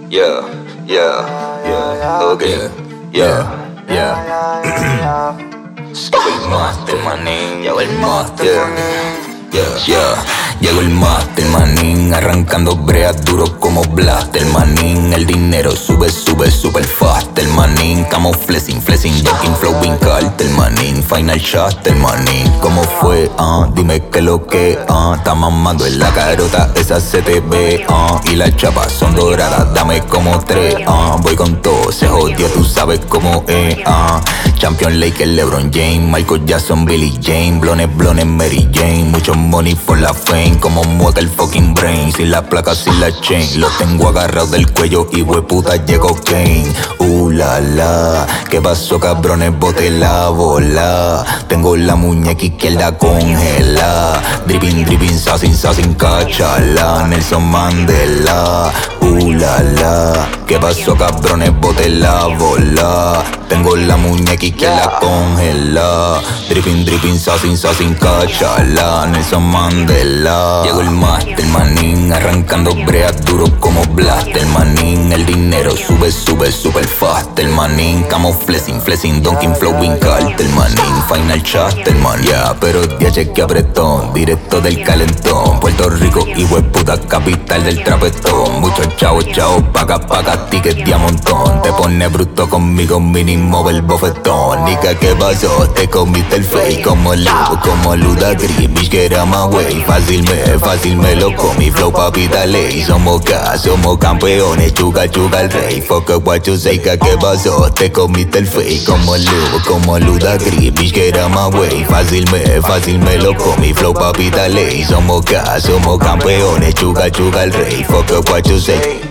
Yeah, yeah, okay, yeah. Llegó el master, manín. Llegó el master, Llegó el master, manín. Arrancando breas duro como blaster, manín. El dinero sube, super fast, el manín. Estamos flexing, jogging, flowing, cartel, manín. Final shot, el manín. ¿Cómo fue? Dime qué lo que, está mamando en la carota, esa se te ve, y las chapas son doradas, dame como tres, voy con todo, se jodió, tú sabes cómo es, Champion Lakers, LeBron James, Michael Jackson, Billie Jean, blones, Mary Jane, mucho money for la fame, como mueca el fucking brain, sin la placa, sin la chain, lo tengo agarrado del cuello y hueputa llegó Kane, la la, ¿qué pasó cabrones? Boté la bola, tengo la muñeca izquierda congela, dripping, sassing, cachala, Nelson Mandela, la la, ¿qué pasó cabrones? Boté la bola, tengo la muñeca izquierda congela, dripping, sassing, cachala, Nelson Mandela. Llegó el master, manín, arrancando breas duro como blaster, manín. El dinero sube, super fast, el manín. Estamos flexing, donking, flowing, cartel, manín. Final shot, el man, pero DH que apretón, directo del calentón. Puerto Rico, hueputa, capital del trapetón. Muchos chavos, paga, tickets de a montón. Te pone bruto conmigo, mínimo el bofetón. Nica, ¿qué pasó? Te comiste el fake como Ludacris, bitch, get out my way. Fácil me lo comí, flow papi dale. Somos campeones, chuga el rey. Fuck up what you say, ¿qué pasó? Te comiste el fake como Ludacris, bitch, get out my way. Fácil me lo comí, flow papi dale. Somos campeones, chuga el rey. Fuck up what you say.